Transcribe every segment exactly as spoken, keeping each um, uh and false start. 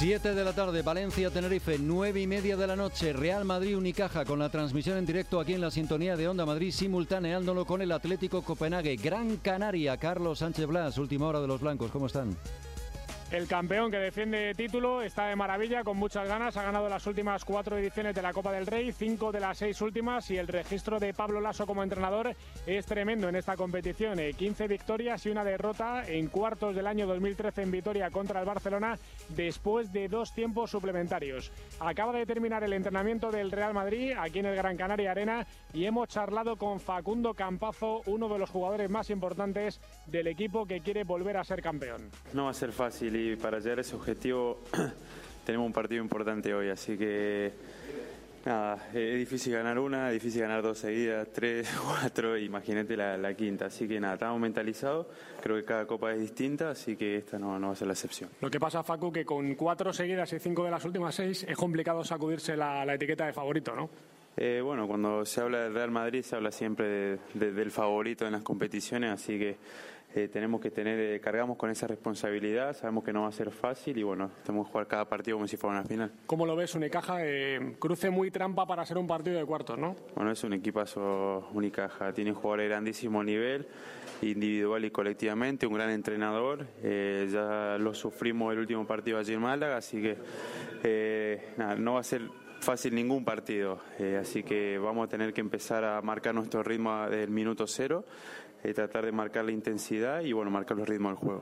siete de la tarde, Valencia-Tenerife, nueve y media de la noche, Real Madrid-Unicaja, con la transmisión en directo aquí en la sintonía de Onda Madrid, simultaneándolo con el Atlético Copenhague. Gran Canaria, Carlos Sánchez Blas, última hora de los blancos, ¿cómo están? El campeón que defiende título está de maravilla, con muchas ganas. Ha ganado las últimas cuatro ediciones de la Copa del Rey, cinco de las seis últimas, y el registro de Pablo Laso como entrenador es tremendo en esta competición. quince victorias y una derrota en cuartos del año dos mil trece en Vitoria contra el Barcelona, después de dos tiempos suplementarios. Acaba de terminar el entrenamiento del Real Madrid aquí en el Gran Canaria Arena y hemos charlado con Facundo Campazo, uno de los jugadores más importantes del equipo que quiere volver a ser campeón. No va a ser fácil, y para llegar a ese objetivo tenemos un partido importante hoy, así que nada, es difícil ganar una, es difícil ganar dos seguidas, tres, cuatro, imagínate la, la quinta, así que nada, estamos mentalizados, creo que cada copa es distinta, así que esta no, no va a ser la excepción. Lo que pasa, Facu, que con cuatro seguidas y cinco de las últimas seis es complicado sacudirse la, la etiqueta de favorito, ¿no? Eh, bueno, cuando se habla del Real Madrid se habla siempre de, de, del favorito en las competiciones, así que eh, tenemos que tener, eh, cargamos con esa responsabilidad, sabemos que no va a ser fácil y bueno, tenemos que jugar cada partido como si fuera una final. ¿Cómo lo ves, Unicaja? Eh, cruce muy trampa para ser un partido de cuartos, ¿no? Bueno, es un equipazo Unicaja, tiene jugadores de grandísimo nivel, individual y colectivamente, un gran entrenador, eh, ya lo sufrimos el último partido allí en Málaga, así que eh, nada, no va a ser fácil ningún partido, eh, así que vamos a tener que empezar a marcar nuestro ritmo del minuto cero, eh, tratar de marcar la intensidad y bueno, marcar los ritmos del juego.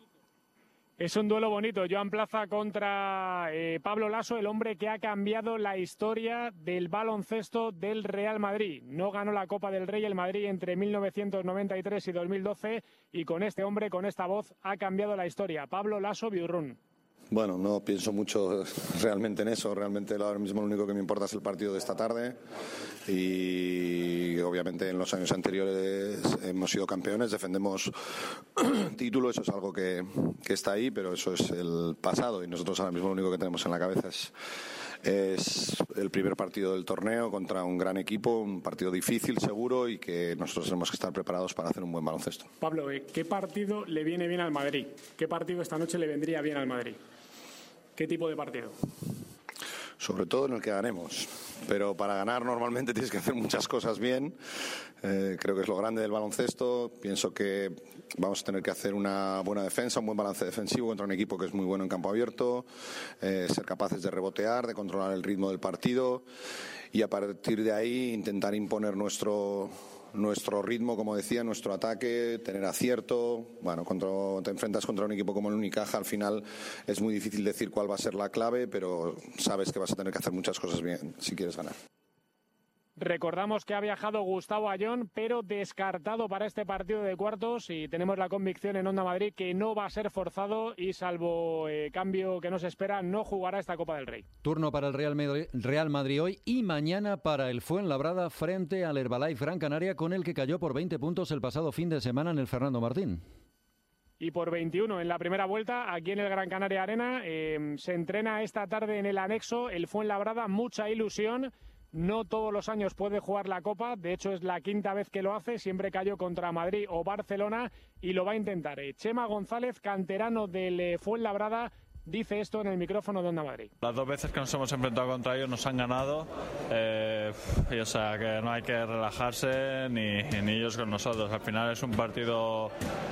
Es un duelo bonito, Joan Plaza contra eh, Pablo Laso, el hombre que ha cambiado la historia del baloncesto del Real Madrid. No ganó la Copa del Rey el Madrid entre mil novecientos noventa y tres y dos mil doce y con este hombre, con esta voz, ha cambiado la historia. Pablo Laso Biurrun. Bueno, no pienso mucho realmente en eso, realmente ahora mismo lo único que me importa es el partido de esta tarde y obviamente en los años anteriores hemos sido campeones, defendemos título, eso es algo que, que está ahí, pero eso es el pasado y nosotros ahora mismo lo único que tenemos en la cabeza es, es el primer partido del torneo contra un gran equipo, un partido difícil seguro y que nosotros tenemos que estar preparados para hacer un buen baloncesto. Pablo, ¿qué partido le viene bien al Madrid? ¿Qué partido esta noche le vendría bien al Madrid? ¿Qué tipo de partido? Sobre todo en el que ganemos, pero para ganar normalmente tienes que hacer muchas cosas bien, eh, creo que es lo grande del baloncesto, pienso que vamos a tener que hacer una buena defensa, un buen balance defensivo contra un equipo que es muy bueno en campo abierto, eh, ser capaces de rebotear, de controlar el ritmo del partido y a partir de ahí intentar imponer nuestro... nuestro ritmo, como decía, nuestro ataque, tener acierto. Bueno, cuando te enfrentas contra un equipo como el Unicaja, al final es muy difícil decir cuál va a ser la clave, pero sabes que vas a tener que hacer muchas cosas bien si quieres ganar. Recordamos que ha viajado Gustavo Ayón, pero descartado para este partido de cuartos, y tenemos la convicción en Onda Madrid que no va a ser forzado y salvo eh, cambio que no se espera, no jugará esta Copa del Rey. Turno para el Real Madrid, Real Madrid hoy y mañana para el Fuenlabrada frente al Herbalife Gran Canaria, con el que cayó por veinte puntos el pasado fin de semana en el Fernando Martín. Y por veintiuno en la primera vuelta, aquí en el Gran Canaria Arena, eh, se entrena esta tarde en el anexo el Fuenlabrada, mucha ilusión. No todos los años puede jugar la Copa, de hecho es la quinta vez que lo hace, siempre cayó contra Madrid o Barcelona y lo va a intentar. Chema González, canterano del Fuenlabrada, dice esto en el micrófono de Onda Madrid. Las dos veces que nos hemos enfrentado contra ellos nos han ganado, eh, y, o sea que no hay que relajarse ni, ni ellos con nosotros. Al final es un partido...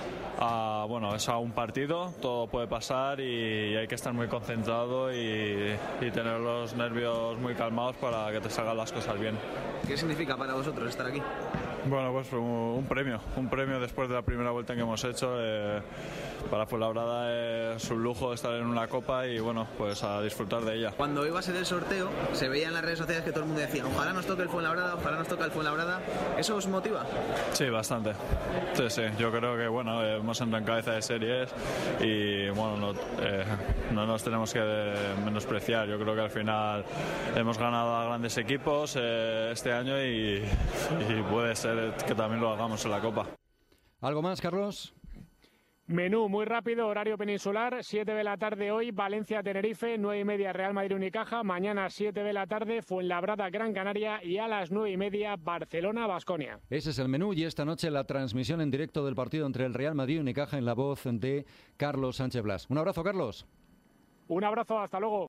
Ah, bueno, es a un partido, todo puede pasar y hay que estar muy concentrado y, y tener los nervios muy calmados para que te salgan las cosas bien. ¿Qué significa para vosotros estar aquí? Bueno, pues un, un premio, un premio después de la primera vuelta que hemos hecho. Eh, para Fuenlabrada es un lujo estar en una copa y bueno, pues a disfrutar de ella. Cuando iba a ser el sorteo, se veía en las redes sociales que todo el mundo decía, ojalá nos toque el Fuenlabrada, ojalá nos toque el Fuenlabrada. ¿Eso os motiva? Sí, bastante. Sí, sí, yo creo que bueno, hemos entrado en cabeza de series y bueno, no, eh, no nos tenemos que menospreciar. Yo creo que al final hemos ganado a grandes equipos eh, este año y, y puede ser que también lo hagamos en la Copa. ¿Algo más, Carlos? Menú muy rápido, horario peninsular, siete de la tarde hoy, Valencia-Tenerife, nueve y media Real Madrid-Unicaja, mañana siete de la tarde, Fuenlabrada-Gran Canaria y a las nueve y media Barcelona-Baskonia. Ese es el menú y esta noche la transmisión en directo del partido entre el Real Madrid y Unicaja en la voz de Carlos Sánchez Blas. Un abrazo, Carlos. Un abrazo, hasta luego.